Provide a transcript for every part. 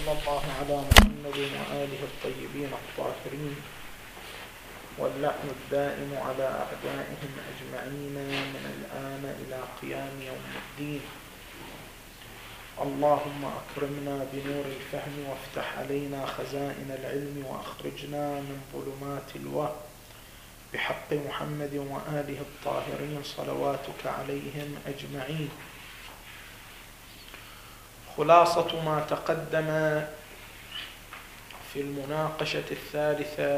وصلى الله على محمد وآله الطيبين الطاهرين واللعن الدائم على أعدائهم أجمعين من الآن إلى قيام يوم الدين. اللهم أكرمنا بنور الفهم وافتح علينا خزائن العلم وأخرجنا من ظلمات الوهم بحق محمد وآله الطاهرين صلواتك عليهم أجمعين. خلاصة ما تقدم في المناقشة الثالثة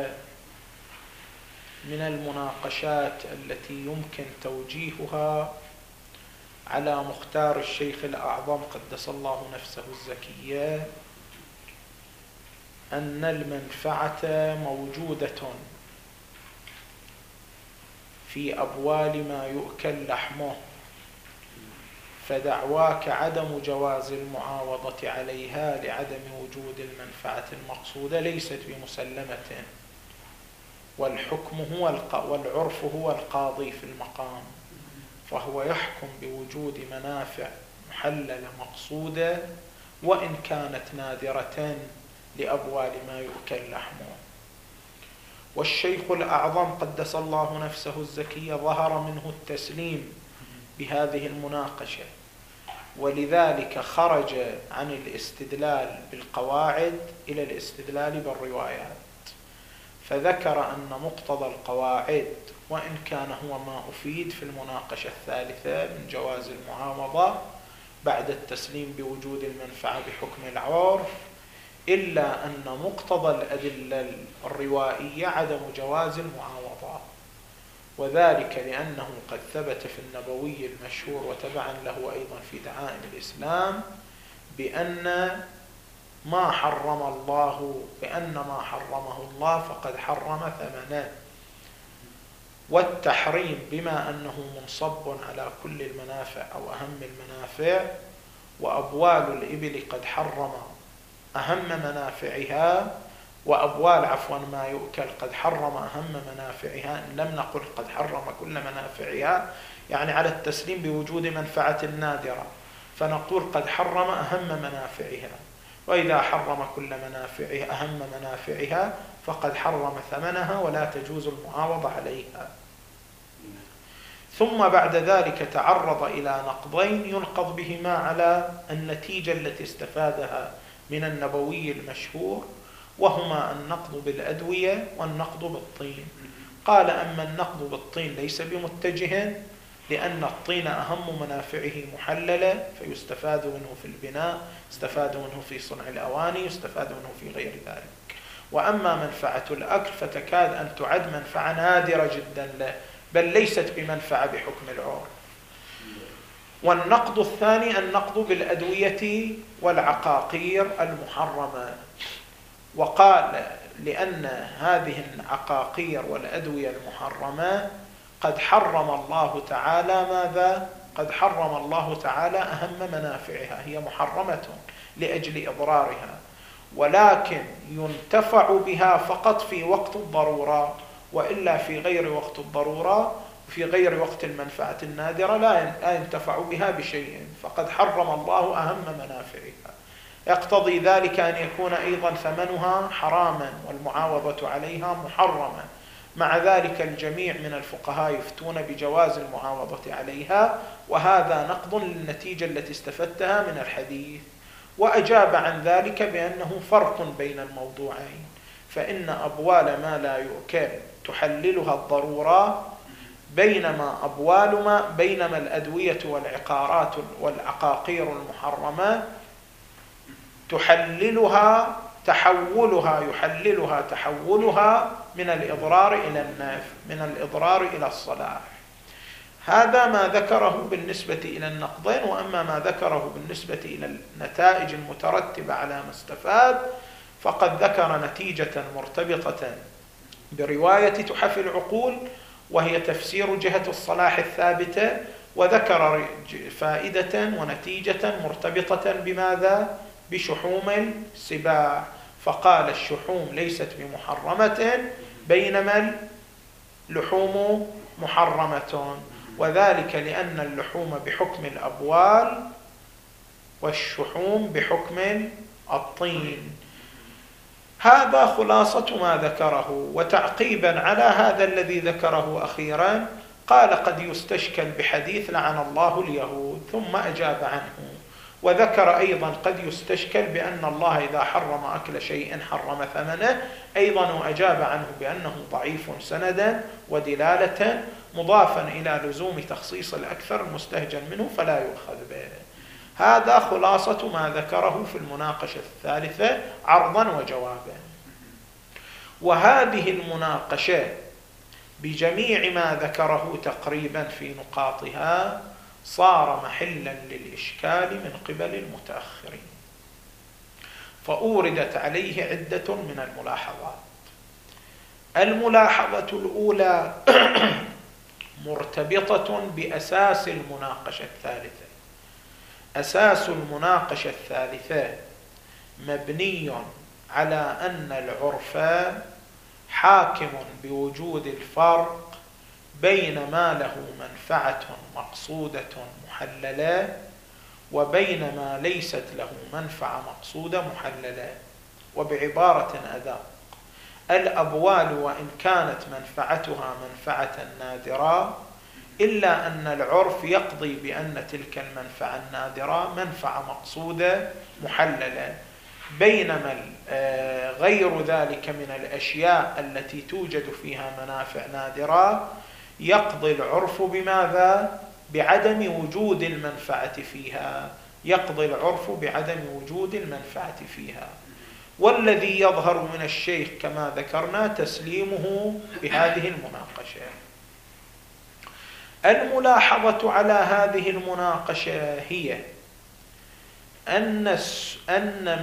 من المناقشات التي يمكن توجيهها على مختار الشيخ الأعظم قدس الله نفسه الزكية أن المنفعة موجودة في أبوال ما يؤكل لحمه، فدعواك عدم جواز المعاوضة عليها لعدم وجود المنفعة المقصودة ليست بمسلمة، والحكم والعرف هو القاضي في المقام، فهو يحكم بوجود منافع محللة مقصودة وإن كانت نادرة لأبوال ما يؤكل لحمه. والشيخ الأعظم قدس الله نفسه الزكية ظهر منه التسليم بهذه المناقشة، ولذلك خرج عن الاستدلال بالقواعد إلى الاستدلال بالروايات، فذكر أن مقتضى القواعد وإن كان هو ما أفيد في المناقشة الثالثة من جواز المعاوضة بعد التسليم بوجود المنفعة بحكم العرف، إلا أن مقتضى الأدلة الروائية عدم جواز المعاوضة، وذلك لأنه قد ثبت في النبوي المشهور وتبعا له أيضا في دعائم الإسلام بأن ما حرمه الله فقد حرم ثمنه، والتحريم بما أنه منصب على كل المنافع أو أهم المنافع، وأبوال الإبل قد حرم أهم منافعها، وأبوال ما يؤكل قد حرم أهم منافعها، إن لم نقل قد حرم كل منافعها يعني على التسليم بوجود منفعة نادرة، فنقول قد حرم أهم منافعها، وإذا حرم كل منافعها أهم منافعها فقد حرم ثمنها ولا تجوز المعاوضة عليها. ثم بعد ذلك تعرض إلى نقضين ينقض بهما على النتيجة التي استفادها من النبوي المشهور، وهما النقض بالأدوية والنقض بالطين. قال أما النقض بالطين ليس بمتجه، لأن الطين أهم منافعه محللة، فيستفاد منه في البناء، يستفاد منه في صنع الأواني، يستفاد منه في غير ذلك. وأما منفعة الأكل فتكاد أن تعد منفعة نادرة جدا له، بل ليست بمنفعة بحكم العرف. والنقض الثاني النقض بالأدوية والعقاقير المحرمة، وقال لأن هذه العقاقير والأدوية المحرمة قد حرم الله تعالى ماذا؟ قد حرم الله تعالى أهم منافعها، هي محرمة لأجل إضرارها، ولكن ينتفع بها فقط في وقت الضرورة، وإلا في غير وقت الضرورة في غير وقت المنفعة النادرة لا ينتفع بها بشيء، فقد حرم الله أهم منافعها. يقتضي ذلك أن يكون أيضا ثمنها حراما والمعاوضة عليها محرمة. مع ذلك الجميع من الفقهاء يفتون بجواز المعاوضة عليها، وهذا نقض للنتيجة التي استفدتها من الحديث. وأجاب عن ذلك بأنه فرق بين الموضوعين، فإن أبوال ما لا يؤكل تحللها الضرورة، بينما الأدوية والعقارات والعقاقير المحرمة تحولها من الإضرار إلى النفع، من الإضرار إلى الصلاح. هذا ما ذكره بالنسبة إلى النقضين. وأما ما ذكره بالنسبة إلى النتائج المترتبة على ما استفاد، فقد ذكر نتيجة مرتبطة برواية تحف العقول، وهي تفسير جهة الصلاح الثابتة، وذكر فائدة ونتيجة مرتبطة بماذا؟ بشحوم السباع، فقال الشحوم ليست بمحرمة بينما اللحوم محرمة، وذلك لأن اللحوم بحكم الأبوال والشحوم بحكم الطين. هذا خلاصة ما ذكره. وتعقيبا على هذا الذي ذكره أخيرا قال قد يستشكل بحديث لعن الله اليهود، ثم أجاب عنه. وذكر أيضا قد يستشكل بأن الله إذا حرم أكل شيء حرم ثمنه أيضا، وأجاب عنه بأنه ضعيف سندا ودلالة، مضافا إلى لزوم تخصيص الأكثر المستهجن منه فلا يؤخذ به. هذا خلاصة ما ذكره في المناقشة الثالثة عرضا وجوابا. وهذه المناقشة بجميع ما ذكره تقريبا في نقاطها صار محلا للإشكال من قبل المتأخرين، فأوردت عليه عدة من الملاحظات. الملاحظة الأولى مرتبطة بأساس المناقشة الثالثة. أساس المناقشة الثالثة مبني على أن العرف حاكم بوجود الفرق بين ما له منفعة مقصودة محللة وبين ما ليست له منفعة مقصودة محللة. وبعبارة أدق، الأبوال وإن كانت منفعتها منفعة نادرة إلا أن العرف يقضي بأن تلك المنفعة النادرة منفعة مقصودة محللة، بينما غير ذلك من الأشياء التي توجد فيها منافع نادرة يقضي العرف بماذا؟ بعدم وجود المنفعة فيها. يقضي العرف بعدم وجود المنفعة فيها. والذي يظهر من الشيخ كما ذكرنا تسليمه بهذه المناقشة. الملاحظة على هذه المناقشة هي أن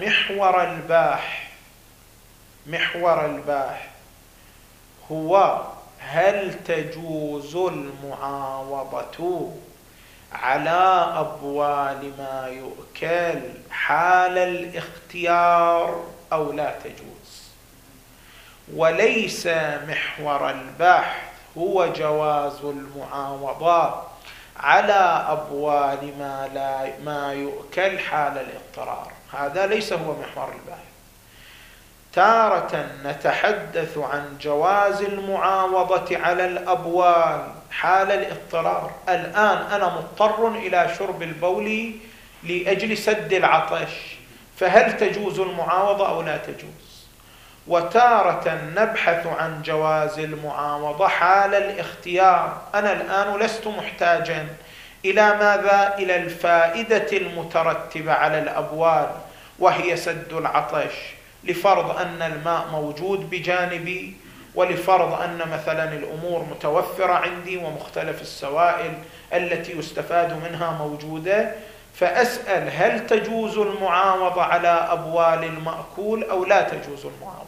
محور الباحث هو هل تجوز المعاوضة على أبوال ما يؤكل حال الاختيار أو لا تجوز، وليس محور البحث هو جواز المعاوضة على أبوال ما يؤكل حال الاضطرار. هذا ليس هو محور البحث. تارة نتحدث عن جواز المعاوضة على الأبوال حال الاضطرار. الآن أنا مضطر إلى شرب البول لأجل سد العطش، فهل تجوز المعاوضة أو لا تجوز؟ وتارة نبحث عن جواز المعاوضة حال الاختيار. أنا الآن لست محتاجا إلى ماذا؟ إلى الفائدة المترتبة على الأبوال وهي سد العطش، لفرض أن الماء موجود بجانبي، ولفرض أن مثلا الأمور متوفرة عندي ومختلف السوائل التي يستفاد منها موجودة، فأسأل هل تجوز المعاوضة على أبوال المأكول أو لا تجوز المعاوضة؟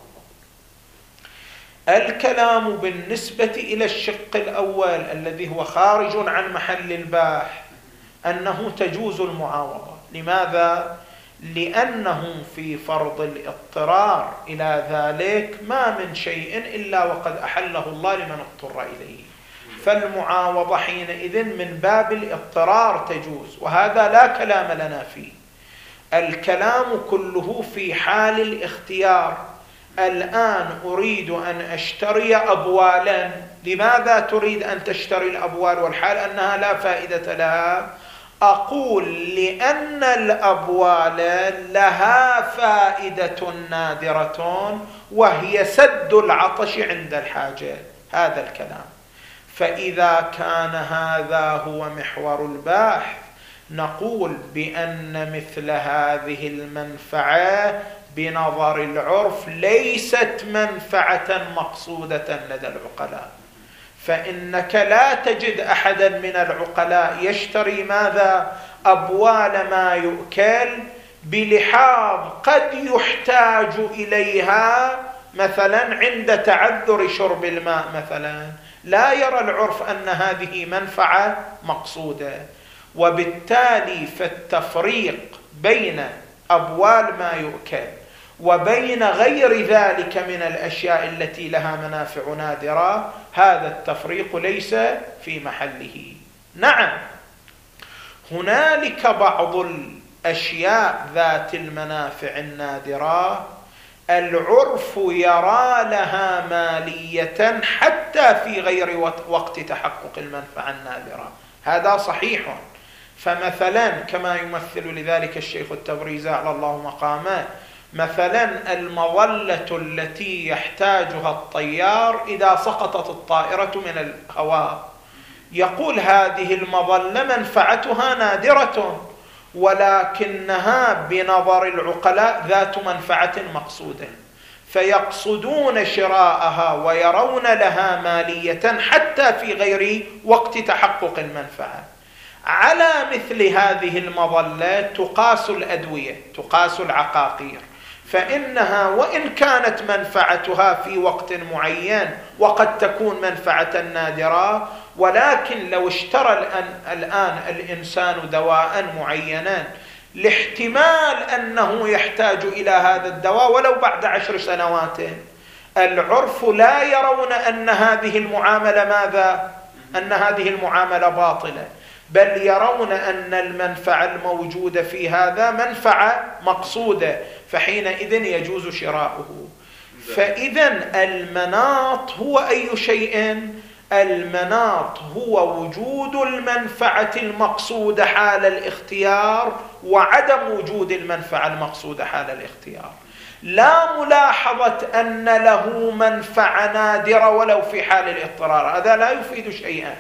الكلام بالنسبة إلى الشق الأول الذي هو خارج عن محل الباحث أنه تجوز المعاوضة. لماذا؟ لأنه في فرض الاضطرار إلى ذلك ما من شيء إلا وقد أحله الله لمن اضطر إليه، فالمعاوضة حينئذ من باب الاضطرار تجوز، وهذا لا كلام لنا فيه. الكلام كله في حال الاختيار. الآن أريد أن أشتري أبوالا. لماذا تريد أن تشتري الأبوال والحال أنها لا فائدة لها؟ أقول لأن الأبوال لها فائدة نادرة وهي سد العطش عند الحاجة. هذا الكلام. فإذا كان هذا هو محور الباحث نقول بأن مثل هذه المنفعة بنظر العرف ليست منفعة مقصودة لدى العقلاء، فإنك لا تجد أحدا من العقلاء يشتري ماذا؟ أبوال ما يؤكل بلحاظ قد يحتاج إليها مثلا عند تعذر شرب الماء مثلا. لا يرى العرف أن هذه منفعة مقصودة، وبالتالي فالتفريق بين أبوال ما يؤكل وبين غير ذلك من الأشياء التي لها منافع نادرة هذا التفريق ليس في محله. نعم، هنالك بعض أشياء ذات المنافع النادرة العرف يرى لها مالية حتى في غير وقت تحقق المنفعة النادرة، هذا صحيح. فمثلا كما يمثل لذلك الشيخ التبريزي على الله مقامه، مثلا المظلة التي يحتاجها الطيار إذا سقطت الطائرة من الهواء، يقول هذه المظلة منفعتها نادرة ولكنها بنظر العقلاء ذات منفعة مقصودة، فيقصدون شراءها ويرون لها مالية حتى في غير وقت تحقق المنفعة. على مثل هذه المظلة تقاس الأدوية، تقاس العقاقير، فإنها وإن كانت منفعتها في وقت معين وقد تكون منفعة نادرة، ولكن لو اشترى الآن الإنسان دواء معينا لاحتمال أنه يحتاج إلى هذا الدواء ولو بعد 10 سنوات، العرف لا يرون أن هذه المعاملة ماذا؟ أن هذه المعاملة باطلة، بل يرون أن المنفعة الموجودة في هذا منفعة مقصودة، فحينئذ يجوز شراؤه. فإذا المناط هو أي شيء؟ المناط هو وجود المنفعة المقصودة حال الاختيار وعدم وجود المنفعة المقصودة حال الاختيار، لا ملاحظة أن له منفعة نادرة ولو في حال الاضطرار، هذا لا يفيد شيئا.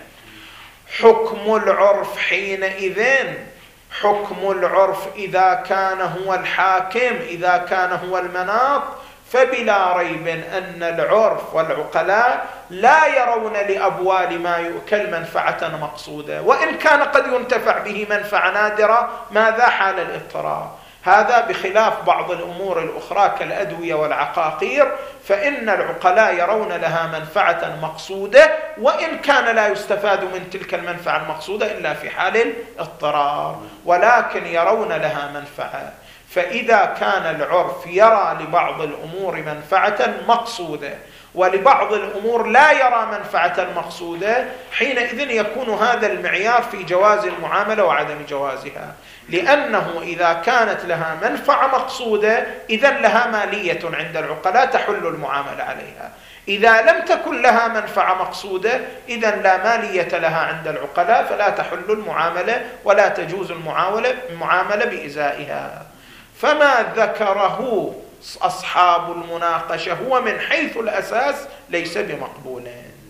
حكم العرف حينئذ، حكم العرف إذا كان هو الحاكم، إذا كان هو المناط، فبلا ريب أن العرف والعقلاء لا يرون لأبوال ما يؤكل منفعة مقصودة، وإن كان قد ينتفع به منفعة نادرة ماذا حال الاضطرار. هذا بخلاف بعض الأمور الأخرى كالأدوية والعقاقير، فإن العقلاء يرون لها منفعة مقصودة وإن كان لا يستفاد من تلك المنفعة المقصودة إلا في حال الاضطرار، ولكن يرون لها منفعة. فإذا كان العرف يرى لبعض الأمور منفعة مقصودة ولبعض الأمور لا يرى منفعة مقصودة، حينئذ يكون هذا المعيار في جواز المعاملة وعدم جوازها، لأنه إذا كانت لها منفعة مقصودة إذن لها مالية عند العقلاء تحل المعاملة عليها، إذا لم تكن لها منفعة مقصودة إذن لا مالية لها عند العقلاء فلا تحل المعاملة ولا تجوز المعاملة بإزائها. فما ذكره أصحاب المناقشة هو من حيث الأساس ليس بمقبول.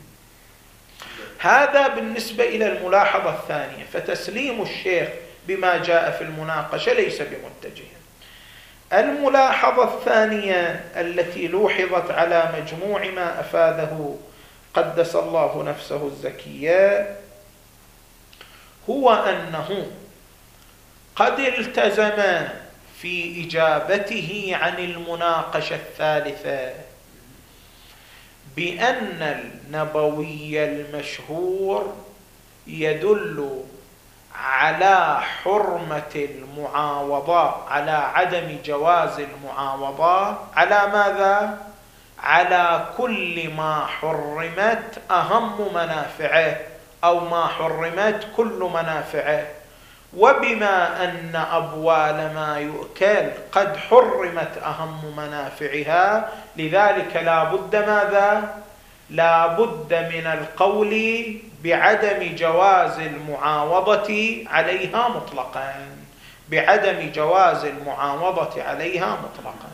هذا بالنسبة إلى الملاحظة الثانية، فتسليم الشيخ بما جاء في المناقشة ليس بمتجه. الملاحظة الثانية التي لوحظت على مجموع ما أفاده قدس الله نفسه الزكية هو أنه قد التزم في إجابته عن المناقشة الثالثة بأن النبوي المشهور يدل على حرمة المعاوضة، على عدم جواز المعاوضة، على ماذا؟ على كل ما حرمت أهم منافعه أو ما حرمت كل منافعه. وبما أن أبوال ما يؤكل قد حرمت أهم منافعها، لذلك لا بد ماذا؟ لا بد من القول بعدم جواز المعاوضة عليها مطلقا، بعدم جواز المعاوضة عليها مطلقا.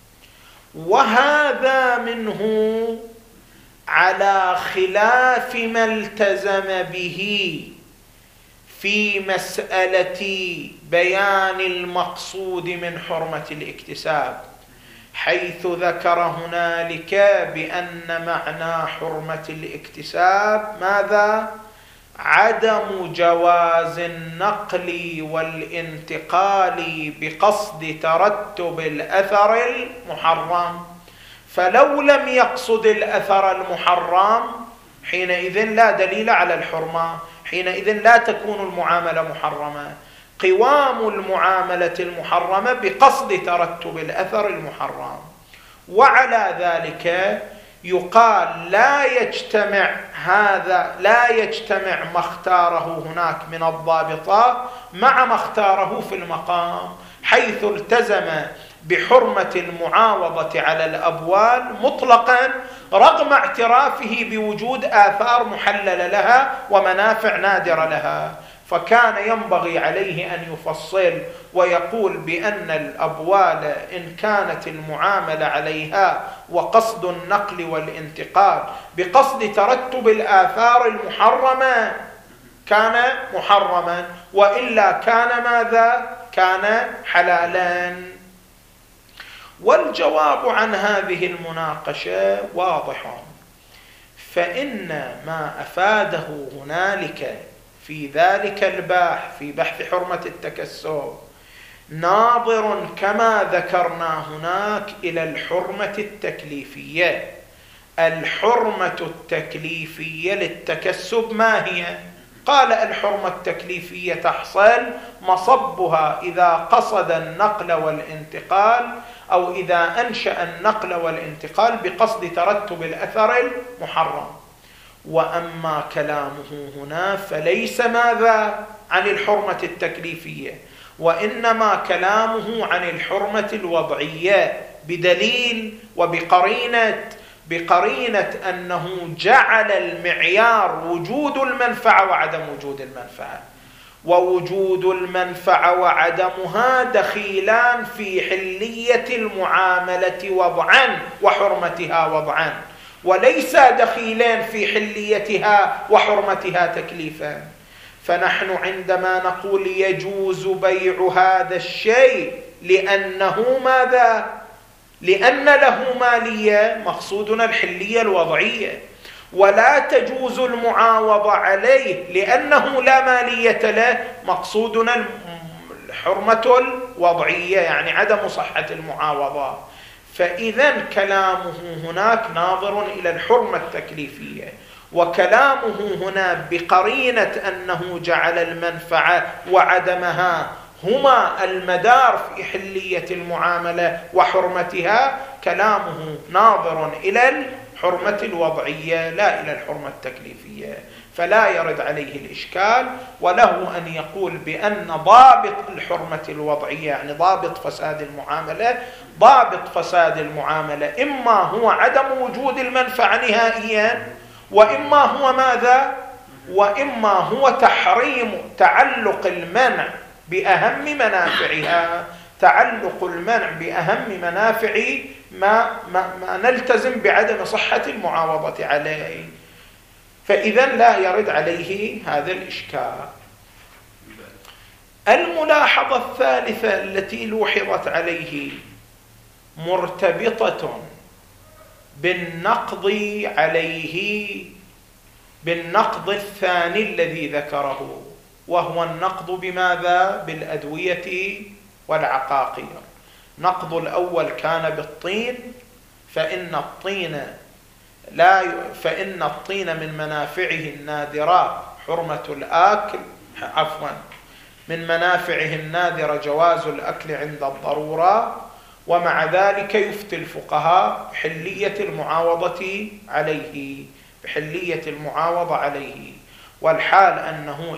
وهذا منه على خلاف ما التزم به في مسألة بيان المقصود من حرمة الاكتساب، حيث ذكر هنالك بأن معنى حرمة الاكتساب ماذا؟ عدم جواز النقل والانتقال بقصد ترتب الأثر المحرم، فلو لم يقصد الأثر المحرم حينئذ لا دليل على الحرمة، حينئذ لا تكون المعاملة محرمة. قوام المعاملة المحرمة بقصد ترتب الأثر المحرم. وعلى ذلك يقال لا يجتمع ما اختاره هناك من الضابطات مع ما اختاره في المقام، حيث التزم بحرمة المعاوضة على الأبوال مطلقا رغم اعترافه بوجود آثار محللة لها ومنافع نادرة لها. فكان ينبغي عليه أن يفصل ويقول بأن الأبوال إن كانت المعاملة عليها وقصد النقل والانتقال بقصد ترتب الآثار المحرمة كان محرما، وإلا كان ماذا؟ كان حلالا. والجواب عن هذه المناقشة واضح، فإن ما أفاده هنالك في ذلك الباحث في بحث حرمة التكسب ناظر كما ذكرنا هناك إلى الحرمة التكليفية. الحرمة التكليفية للتكسب ما هي؟ قال الحرمة التكليفية تحصل مصبها إذا قصد النقل والانتقال أو إذا أنشأ النقل والانتقال بقصد ترتب الأثر المحرم. وأما كلامه هنا فليس ماذا؟ عن الحرمة التكليفية، وإنما كلامه عن الحرمة الوضعية بدليل بقرينة أنه جعل المعيار وجود المنفعة وعدم وجود المنفعة، ووجود المنفعة وعدمها دخيلان في حلية المعاملة وضعا وحرمتها وضعا، وليس دخيلين في حليتها وحرمتها تكليفا. فنحن عندما نقول يجوز بيع هذا الشيء لأنه ماذا؟ لأن له مالية، مقصودنا الحلية الوضعية، ولا تجوز المعاوضة عليه لأنه لا مالية له، مقصودنا الحرمة الوضعية يعني عدم صحة المعاوضة. فإذا كلامه هناك ناظر إلى الحرمة التكليفية، وكلامه هنا بقرينة أنه جعل المنفعة وعدمها هما المدار في حلية المعاملة وحرمتها، كلامه ناظر إلى الحرمة الوضعية لا إلى الحرمة التكليفية. فلا يرد عليه الإشكال، وله أن يقول بأن ضابط الحرمة الوضعية يعني ضابط فساد المعاملة، ضابط فساد المعاملة إما هو عدم وجود المنفعة نهائيا، وإما هو ماذا؟ وإما هو تحريم تعلق المنع بأهم منافعها، تعلق المنع بأهم منافع ما نلتزم بعدم صحة المعاوضة عليه. فإذا لا يرد عليه هذا الإشكال. الملاحظة الثالثة التي لوحظت عليه مرتبطة بالنقض عليه، بالنقض الثاني الذي ذكره، وهو النقض بماذا؟ بالأدوية والعقاقير. نقض الأول كان بالطين، فإن الطين من منافعه النادرة حرمة الآكل، من منافعه النادرة جواز الأكل عند الضرورة، ومع ذلك يفتي الفقهاء بحلية المعاوضة عليه، والحال أنه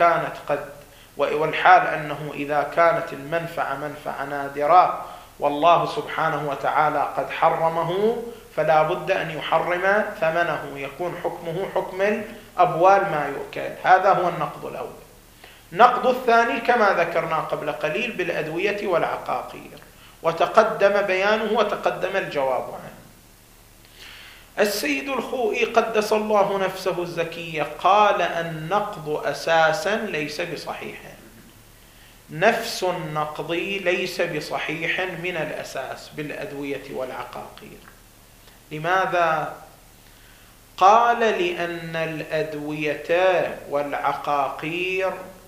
إذا كانت المنفعة منفعة نادرة والله سبحانه وتعالى قد حرمه، فلا بد أن يحرم ثمنه، يكون حكمه حكم الأبوال ما يؤكل. هذا هو النقض الأول. النقض الثاني كما ذكرنا قبل قليل بالأدوية والعقاقير، وتقدم بيانه وتقدم الجواب عنه. السيد الخوئي قدس الله نفسه الزكية قال النقض أساسا ليس بصحيح، نفس النقض ليس بصحيح من الأساس بالأدوية والعقاقير. لماذا؟ قال لأن الأدوية والعقاقير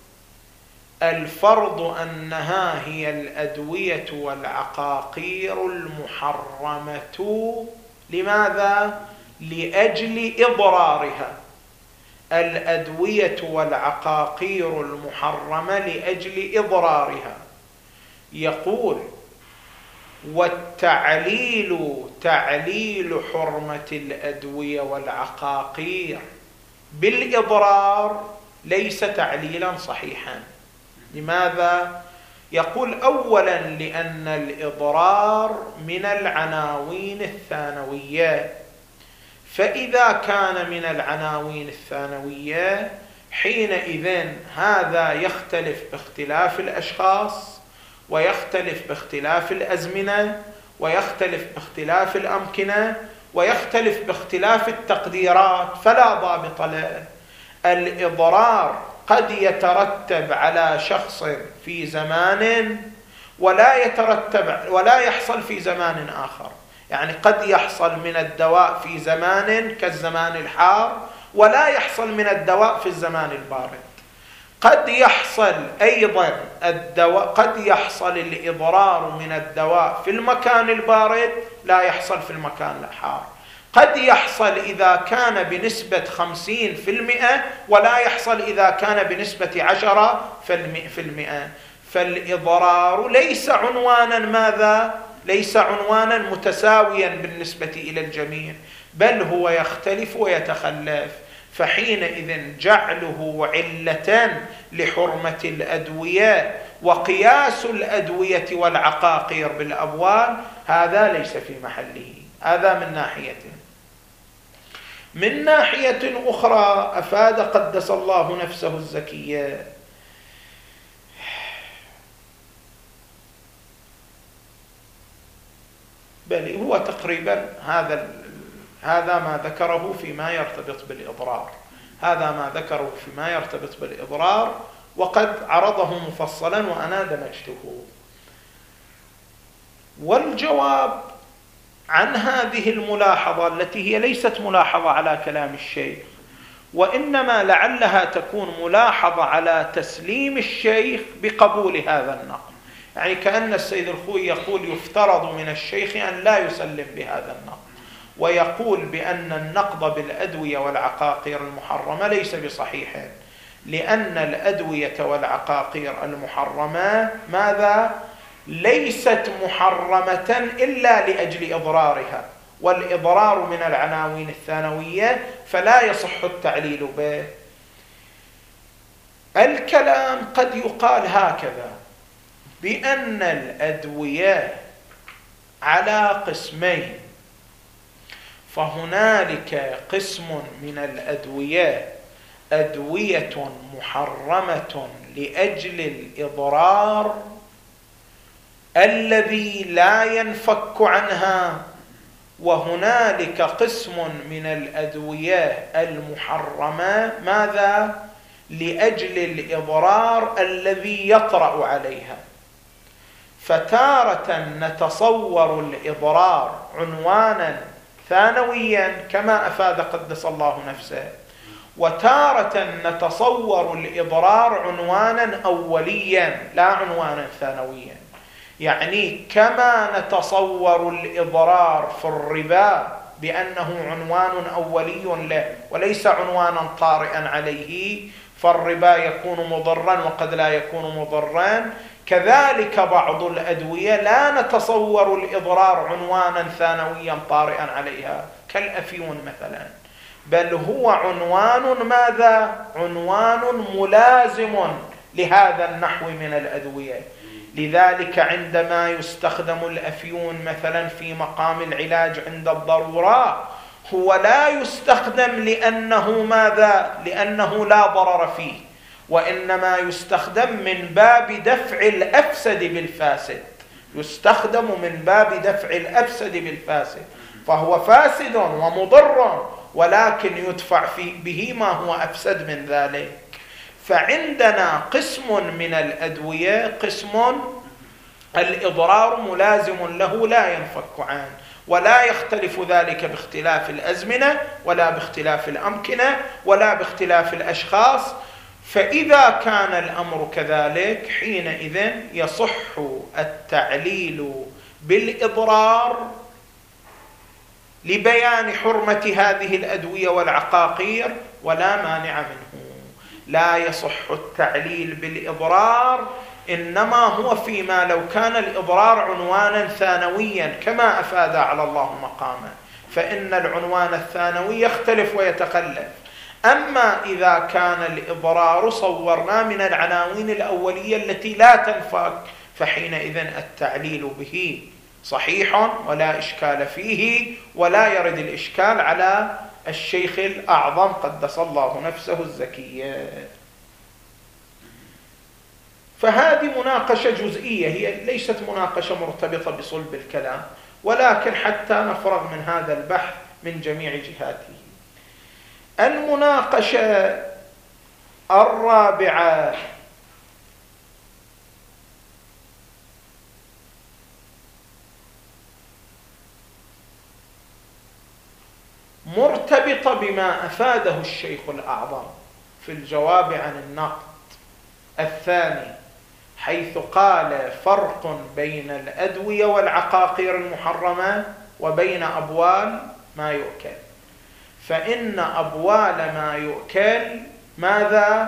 الفرض أنها هي الأدوية والعقاقير المحرمة. لماذا؟ لأجل إضرارها. الأدوية والعقاقير المحرمة لأجل إضرارها. يقول والتعليل تعليل حرمة الأدوية والعقاقير بالإضرار ليس تعليلا صحيحا. لماذا؟ يقول أولا لأن الإضرار من العناوين الثانوية، فإذا كان من العناوين الثانوية حينئذ هذا يختلف باختلاف الأشخاص، ويختلف باختلاف الأزمنة، ويختلف باختلاف الأمكنة، ويختلف باختلاف التقديرات، فلا ضابط له. الإضرار قد يترتب على شخص في زمان ولا يحصل في زمان آخر. يعني قد يحصل من الدواء في زمان كالزمان الحار، ولا يحصل من الدواء في الزمان البارد. قد يحصل أيضا قد يحصل الإضرار من الدواء في المكان البارد، لا يحصل في المكان الحار. قد يحصل إذا كان بنسبة 50% ولا يحصل إذا كان بنسبة 10%. فالإضرار ليس عنوانا ماذا؟ ليس عنوانا متساويا بالنسبة إلى الجميع، بل هو يختلف ويتخلف. فحينئذ جعله علة لحرمة الأدوية وقياس الأدوية والعقاقير بالأبوال هذا ليس في محله. هذا من ناحية. من ناحية أخرى أفاد قدس الله نفسه الزكية بل هو تقريبا هذا ما ذكره فيما يرتبط بالإضرار، هذا ما ذكره فيما يرتبط بالإضرار، وقد عرضه مفصلا وأنا دمجته. والجواب عن هذه الملاحظة التي هي ليست ملاحظة على كلام الشيخ، وإنما لعلها تكون ملاحظة على تسليم الشيخ بقبول هذا النقل. يعني كأن السيد الخوئي يقول يفترض من الشيخ أن لا يسلم بهذا النقل، ويقول بأن النقض بالأدوية والعقاقير المحرمة ليس بصحيح، لأن الأدوية والعقاقير المحرمة ماذا؟ ليست محرمة إلا لأجل إضرارها، والإضرار من العناوين الثانوية فلا يصح التعليل به. الكلام قد يقال هكذا بأن الأدوية على قسمين، فهنالك قسم من الأدوية أدوية محرمة لأجل الإضرار الذي لا ينفك عنها، وهنالك قسم من الأدوية المحرمة ماذا؟ لأجل الإضرار الذي يطرأ عليها. فتارة نتصور الإضرار عنوانا ثانويا كما أفاد قدس الله نفسه، وتارة نتصور الإضرار عنوانا أوليا لا عنوانا ثانويا. يعني كما نتصور الإضرار في الربا بأنه عنوان أولي له وليس عنوانا طارئا عليه، فالربا يكون مضرا وقد لا يكون مضرا، كذلك بعض الأدوية لا نتصور الإضرار عنوانا ثانويا طارئا عليها كالأفيون مثلا، بل هو عنوان ماذا؟ عنوان ملازم لهذا النحو من الأدوية. لذلك عندما يستخدم الأفيون مثلا في مقام العلاج عند الضرورة هو لا يستخدم لأنه ماذا؟ لأنه لا ضرر فيه، وإنما يستخدم من باب دفع الأفسد بالفاسد، يستخدم من باب دفع الأفسد بالفاسد، فهو فاسد ومضر ولكن يدفع به ما هو أفسد من ذلك. فعندنا قسم من الأدوية قسم الإضرار ملازم له لا ينفك عنه، ولا يختلف ذلك باختلاف الأزمنة ولا باختلاف الأمكنة ولا باختلاف الأشخاص. فإذا كان الأمر كذلك حينئذ يصح التعليل بالإضرار لبيان حرمة هذه الأدوية والعقاقير ولا مانع منه. لا يصح التعليل بالإضرار إنما هو فيما لو كان الإضرار عنوانا ثانويا كما أفاد على الله مقاما، فإن العنوان الثانوي يختلف ويتخلف. أما إذا كان الإضرار صورنا من العناوين الأولية التي لا تنفك، فحينئذ التعليل به صحيح ولا إشكال فيه، ولا يرد الإشكال على الشيخ الأعظم قدس الله نفسه الزكية. فهذه مناقشة جزئية، هي ليست مناقشة مرتبطة بصلب الكلام، ولكن حتى نفرغ من هذا البحث من جميع جهاته. المناقشة الرابعة مرتبطة بما أفاده الشيخ الأعظم في الجواب عن النقد الثاني، حيث قال: فرق بين الأدوية والعقاقير المحرمة وبين أبوال ما يؤكل. فإن أبوال ما يؤكل ماذا؟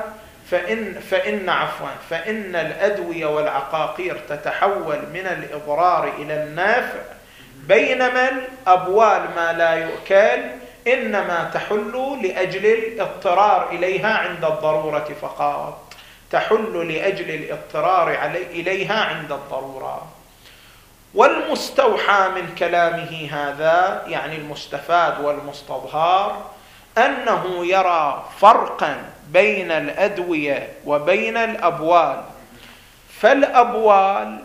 فإن الأدوية والعقاقير تتحول من الإضرار إلى النفع، بينما الأبوال ما لا يؤكل إنما تحل لأجل الاضطرار إليها عند الضرورة فقط، تحل لأجل الاضطرار إليها عند الضرورة. والمستوحى من كلامه هذا، يعني المستفاد والمستظهر، أنه يرى فرقا بين الأدوية وبين الأبوال. فالأبوال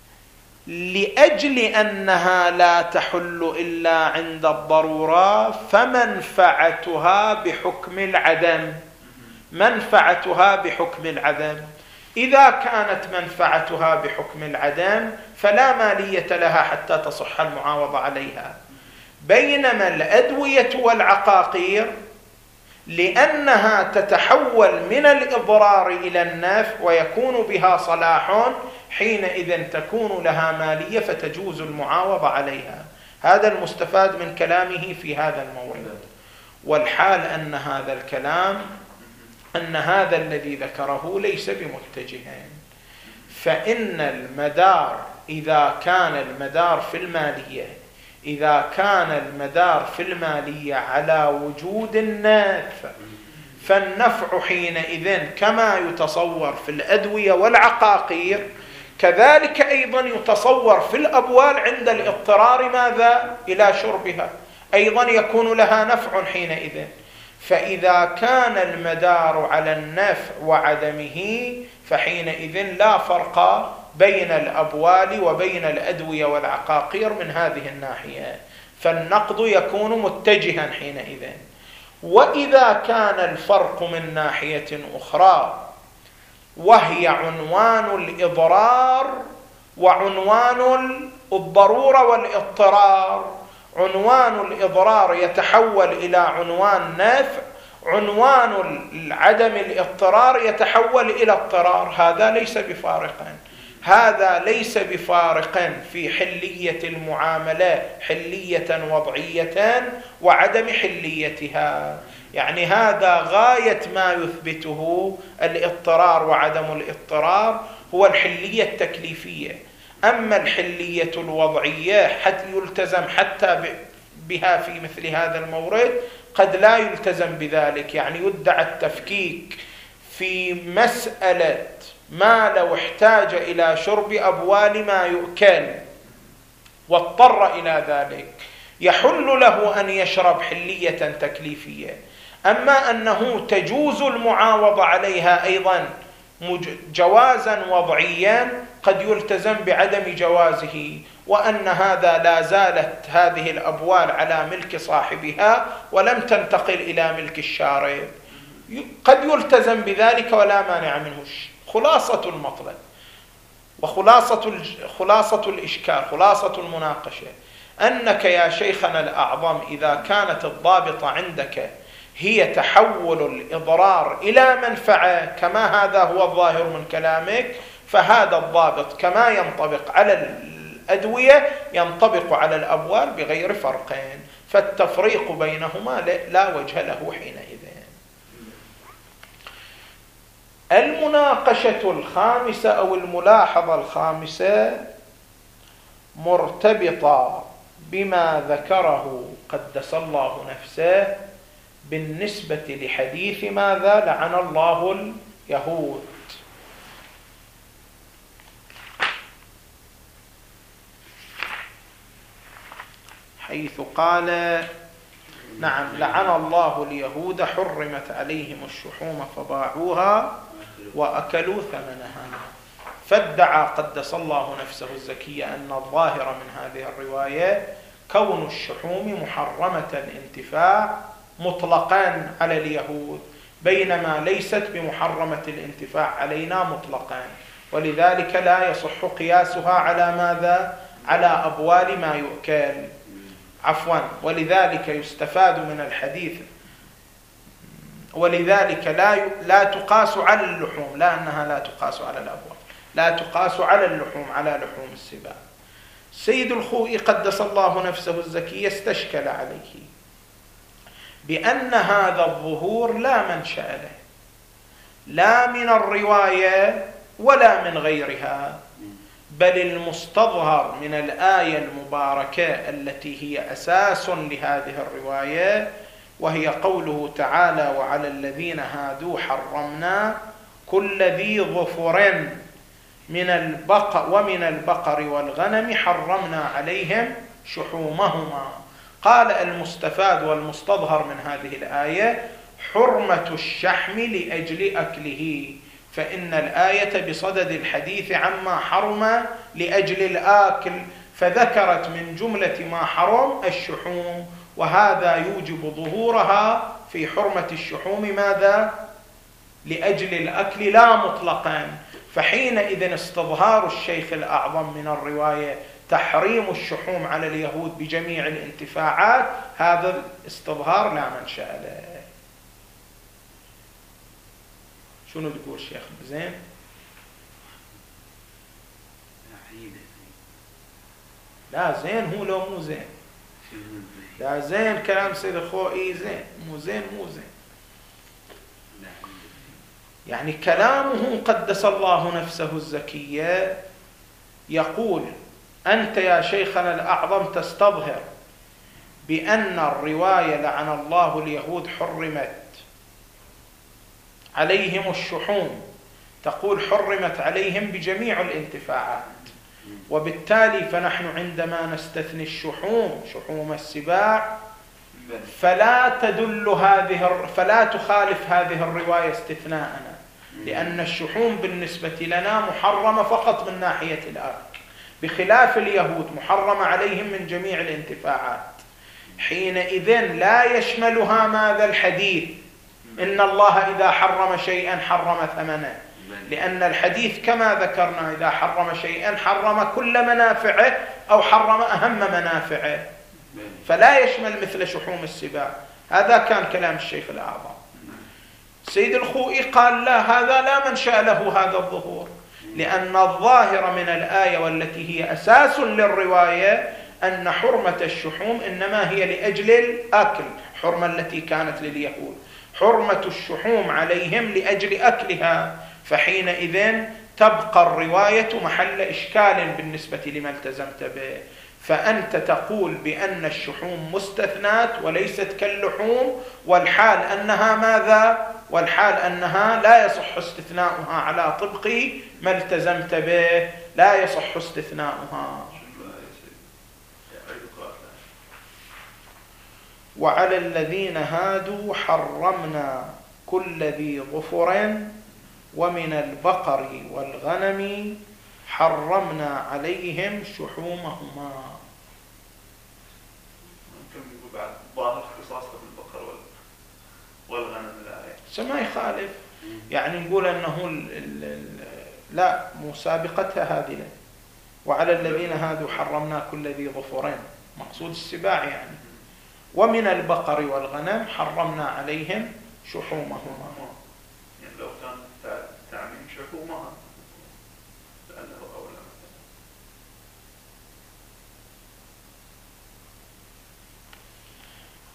لأجل أنها لا تحل إلا عند الضرورة فمنفعتها بحكم العدم، منفعتها بحكم العدم. إذا كانت منفعتها بحكم العدم فلا مالية لها حتى تصح المعاوضة عليها. بينما الأدوية والعقاقير لأنها تتحول من الإضرار إلى النفع ويكون بها صلاح، حينئذ تكون لها مالية فتجوز المعاوضة عليها. هذا المستفاد من كلامه في هذا المورد. والحال أن هذا الكلام، أن هذا الذي ذكره ليس بمتجهين. فإن المدار إذا كان المدار في المالية، إذا كان المدار في المالية على وجود النفع، فالنفع حينئذ كما يتصور في الأدوية والعقاقير كذلك أيضا يتصور في الأبوال عند الاضطرار ماذا؟ إلى شربها، أيضا يكون لها نفع حينئذ. فإذا كان المدار على النفع وعدمه فحينئذ لا فرق بين الأبوال وبين الأدوية والعقاقير من هذه الناحية، فالنقد يكون متجها حينئذ. وإذا كان الفرق من ناحية أخرى وهي عنوان الإضرار وعنوان الضرورة والاضطرار، عنوان الإضرار يتحول إلى عنوان نفع، عنوان عدم الاضطرار يتحول إلى اضطرار، هذا ليس بفارق، هذا ليس بفارق في حلية المعاملة، حلية وضعية وعدم حليتها. يعني هذا غاية ما يثبته الاضطرار وعدم الاضطرار هو الحلية التكليفية. أما الحلية الوضعية حتى يلتزم حتى بها في مثل هذا المورد قد لا يلتزم بذلك. يعني يدعى التفكيك في مسألة ما لو احتاج إلى شرب أبوال ما يؤكل واضطر إلى ذلك يحل له أن يشرب حلية تكليفية. أما أنه تجوز المعاوضة عليها أيضا جوازا وضعيا قد يلتزم بعدم جوازه، وأن هذا لا زالت هذه الأبوال على ملك صاحبها ولم تنتقل إلى ملك الشارب، قد يلتزم بذلك ولا مانع منه. خلاصة المطلب وخلاصة الإشكال، خلاصة المناقشة، أنك يا شيخنا الأعظم إذا كانت الضابطة عندك هي تحول الإضرار إلى منفعة كما هذا هو الظاهر من كلامك، فهذا الضابط كما ينطبق على الأدوية ينطبق على الأبوال بغير فرقين، فالتفريق بينهما لا وجه له حينئذ. المناقشة الخامسة أو الملاحظة الخامسة مرتبطة بما ذكره قدس الله نفسه بالنسبة لحديث ماذا؟ لعن الله اليهود، حيث قال: نعم، لعن الله اليهود حرمت عليهم الشحوم فباعوها وأكلوا ثمنها. فادعى قدس الله نفسه الزكية أن الظاهر من هذه الرواية كون الشحوم محرمة الانتفاع مطلقا على اليهود، بينما ليست بمحرمة الانتفاع علينا مطلقا، ولذلك لا يصح قياسها على ماذا؟ على أبوال ما يؤكل، ولذلك يستفاد من الحديث، ولذلك لا تقاس على اللحوم، لا أنها لا تقاس على الأبوال، لا تقاس على اللحوم، على لحوم السباع. سيد الخوئي قدس الله نفسه الزكية استشكل عليه بأن هذا الظهور لا منشأ له، لا من الرواية ولا من غيرها، بل المستظهر من الآية المباركة التي هي أساس لهذه الرواية، وهي قوله تعالى: وعلى الذين هادوا حرمنا كل ذي ظفر من البقر والغنم حرمنا عليهم شحومهما. قال المستفاد والمستظهر من هذه الآية حرمة الشحم لأجل أكله، فإن الآية بصدد الحديث عما حرم لأجل الآكل، فذكرت من جملة ما حرم الشحوم، وهذا يوجب ظهورها في حرمة الشحوم ماذا؟ لأجل الأكل لا مطلقا. فحينئذ استظهار الشيخ الأعظم من الرواية تحريم الشحوم على اليهود بجميع الانتفاعات، هذا الاستظهار لا منشأ له. شنو تقول شيخ؟ زين؟ لا زين، هو لو مو زين؟ لا زين، كلام سيد الخوئي زين، مو زين مو زين. يعني كلامه قدس الله نفسه الزكية يقول: أنت يا شيخنا الأعظم تستظهر بأن الرواية لعن الله اليهود حرمت عليهم الشحوم، تقول حرمت عليهم بجميع الانتفاعات، وبالتالي فنحن عندما نستثني الشحوم، شحوم السباع، فلا تخالف هذه الرواية استثناءنا، لأن الشحوم بالنسبة لنا محرمة فقط من ناحية الأكل، بخلاف اليهود محرمة عليهم من جميع الانتفاعات. حينئذ لا يشملها ماذا؟ الحديث إن الله إذا حرم شيئا حرم ثمنه، لأن الحديث كما ذكرنا إذا حرم شيئا حرم كل منافعه أو حرم أهم منافعه، فلا يشمل مثل شحوم السباع. هذا كان كلام الشيخ الأعظم. سيد الخوئي قال: لا، هذا لا منشأ له هذا الظهور، لأن الظاهر من الآية والتي هي أساس للرواية أن حرمة الشحوم إنما هي لأجل الأكل، حرمة التي كانت لليهود، حرمة الشحوم عليهم لأجل أكلها، فحينئذ تبقى الرواية محل إشكال بالنسبة لما التزمت به. فأنت تقول بأن الشحوم مستثنات وليست كاللحوم، والحال أنها ماذا؟ والحال أنها لا يصح استثناؤها على طبق ما التزمت به، لا يصح استثناؤها. وعلى الذين هادوا حرمنا كل ذي ظفر ومن البقر والغنم حرمنا عليهم شحومهما. ممكن يقول بعد ظاهر اختصاصه بالبقر والغنم الآية ما يخالف، يعني نقول أنه لا، مسابقتها هذه له. وعلى الذين هادوا حرمنا كل ذي ظفرين، مقصود السباع يعني. ومن البقر والغنم حرمنا عليهم شحومهما. يعني لو كان تعميم شحومها لأنه أولى.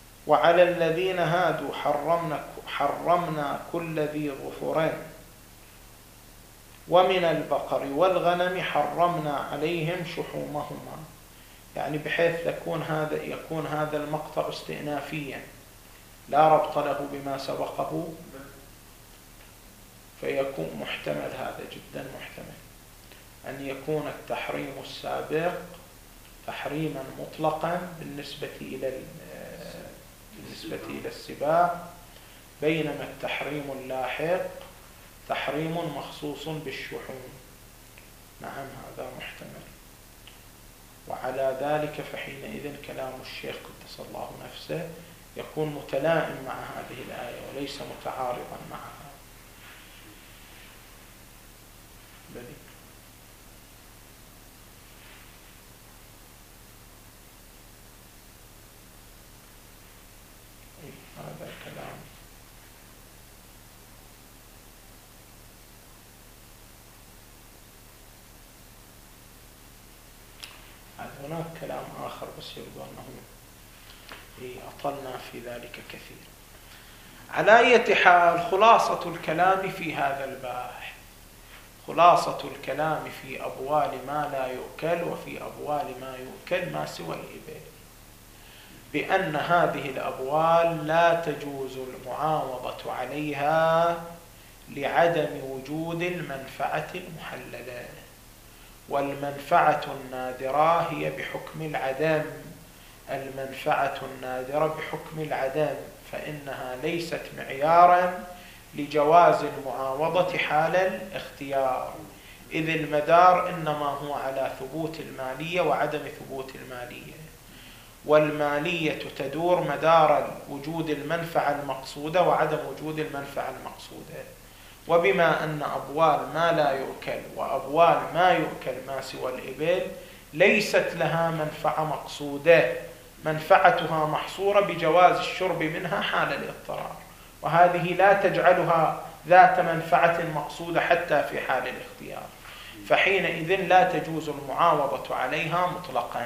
وعلى الذين هادوا حرمنا كل ذي ظفرين ومن البقر والغنم حرمنا عليهم شحومهما، يعني بحيث يكون هذا المقطع استئنافيا لا ربط له بما سبقه، فيكون محتمل، هذا جدا محتمل أن يكون التحريم السابق تحريما مطلقا بالنسبة إلى السباع، بينما التحريم اللاحق تحريم مخصوص بالشحوم. نعم هذا محتمل. وعلى ذلك فحينئذ كلام الشيخ قدس الله نفسه يكون متلائم مع هذه الآية وليس متعارضا معها. هذا كلام هناك كلام آخر بس يبدو أنه أطلنا في ذلك كثير. على أي حال خلاصة الكلام في هذا الباحث، خلاصة الكلام في أبوال ما لا يؤكل وفي أبوال ما يؤكل ما سوى الإبل، بأن هذه الأبوال لا تجوز المعاوضة عليها لعدم وجود المنفعة المحللة، والمنفعة النادرة هي بحكم العدم، المنفعة النادرة بحكم العدم، فإنها ليست معيارا لجواز المعاوضة حال الاختيار، إذ المدار إنما هو على ثبوت المالية وعدم ثبوت المالية، والمالية تدور مدار وجود المنفعة المقصودة وعدم وجود المنفعة المقصودة. وبما أن أبوال ما لا يؤكل وأبوال ما يؤكل ما سوى الإبل ليست لها منفعة مقصودة، منفعتها محصورة بجواز الشرب منها حال الاضطرار، وهذه لا تجعلها ذات منفعة مقصودة حتى في حال الاختيار، فحينئذ لا تجوز المعاوضة عليها مطلقا.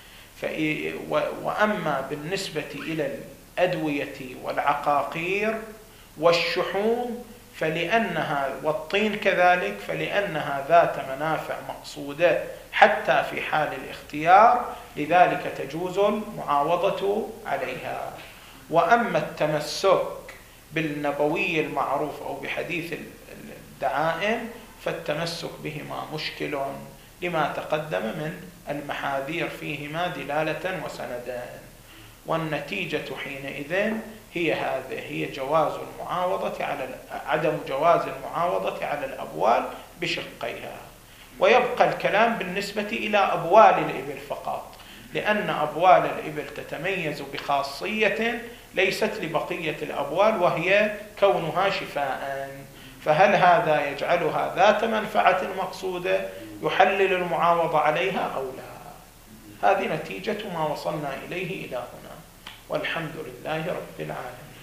وأما بالنسبة إلى الأدوية والعقاقير والشحوم والطين كذلك، فلأنها ذات منافع مقصودة حتى في حال الاختيار، لذلك تجوز المعاوضة عليها. وأما التمسك بالنبوي المعروف أو بحديث الدعائم فالتمسك بهما مشكل لما تقدم من المحاذير فيهما دلالة وسندان، والنتيجة حينئذ هي جواز المعاوضة عدم جواز المعاوضة على الأبوال بشقيها. ويبقى الكلام بالنسبة إلى أبوال الإبل فقط، لأن أبوال الإبل تتميز بخاصية ليست لبقية الأبوال، وهي كونها شفاء، فهل هذا يجعلها ذات منفعة مقصودة يحلل المعاوضة عليها أو لا؟ هذه نتيجة ما وصلنا إليه إلى هنا، والحمد لله رب العالمين.